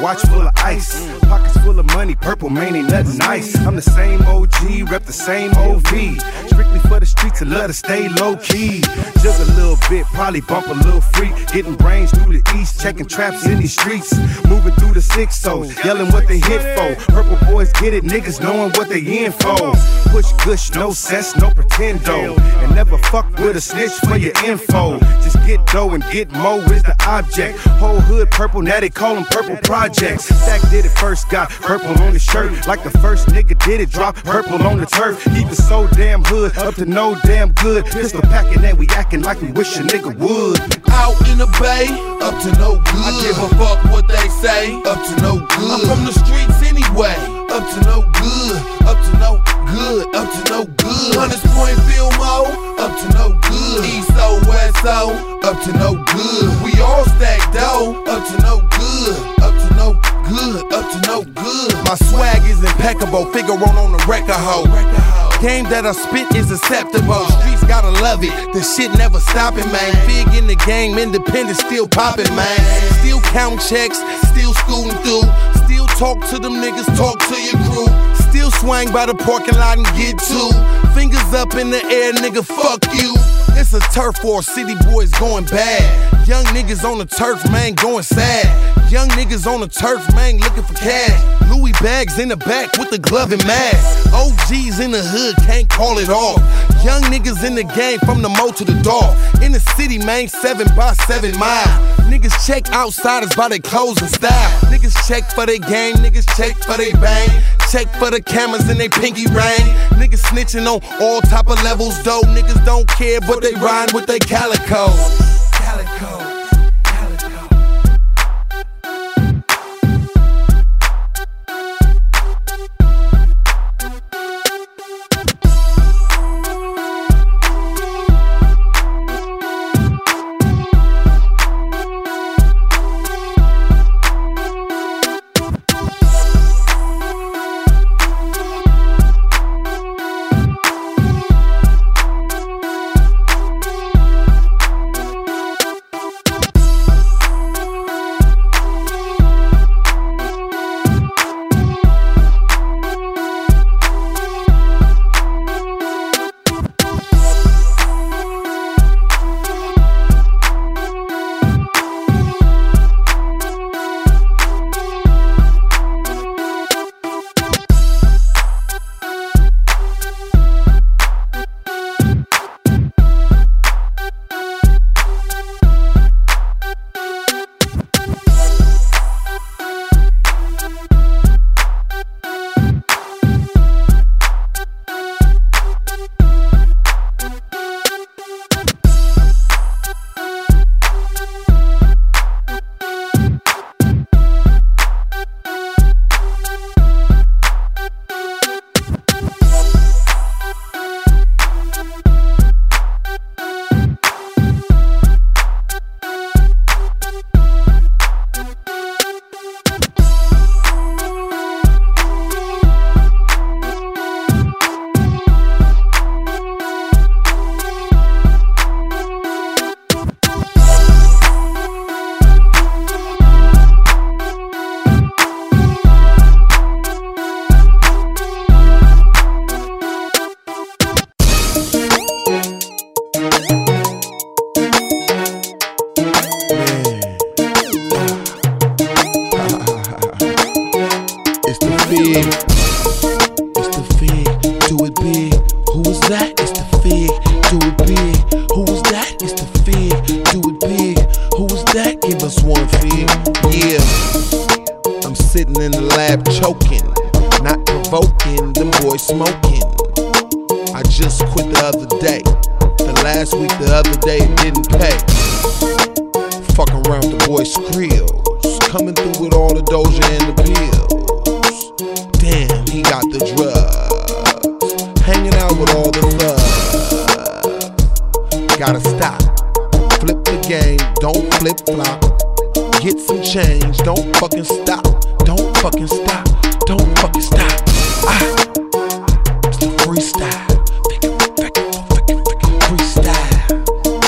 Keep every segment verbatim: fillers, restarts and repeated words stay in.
watch full of ice. Pockets full of money, purple man ain't nothing nice. I'm the same O G, rep the same O V. Strictly for the streets and love to stay low key. Just a little bit, probably bump a little free. Getting brains through the east, checking traps in these streets. Moving through the six O's, yelling what they hit for. Purple boys get it, niggas knowing what they in for. Push gush, no cess, no pretendo. And never fuck with a snitch for your info. Just get dough and get mo is the object. Whole hood purple, now they call them purple projects. Stack did it first, got purple on the shirt. Like the first nigga did it, drop purple on the turf. Keep it so damn hood, up to no damn good. Pistol packing and we acting like we wish a nigga would. Out in the bay, up to no good. I give a fuck what they say, up to no good. I'm from the streets anyway, up to no good. Up to no good, up to no good. Hunters Point, Fillmore, up to no good. East O, West O, up to no good. We all stacked though, up to no good. Up to no good, up to no good. My swag is impeccable, figure on on the record hoe. Game that I spit is acceptable. Streets gotta love it. The shit never stopping, man. Big in the game, independent, still popping, man. Still count checks, still schooling through. Still talk to them niggas, talk to your crew. Still swang by the parking lot and get two. Fingers up in the air, nigga, fuck you. It's a turf war, city boys going bad. Young niggas on the turf, man, going sad. Young niggas on the turf, man, looking for cash. Louis bags in the back with the glove and mask. O Gs in the hood, can't call it off. Young niggas in the game from the mo to the door. In the city, man, seven by seven mile. Niggas check outsiders by their clothes and style. Niggas check for their game, niggas check for their bang. Check for the cameras in they pinky ring. Niggas snitching on all type of levels, though. Niggas don't care, but they ride with they calico. Calico.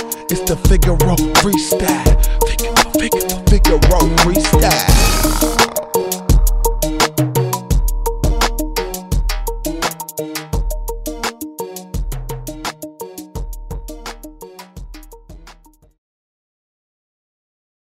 Figaro freestyle. Figaro, Figaro, Figaro freestyle.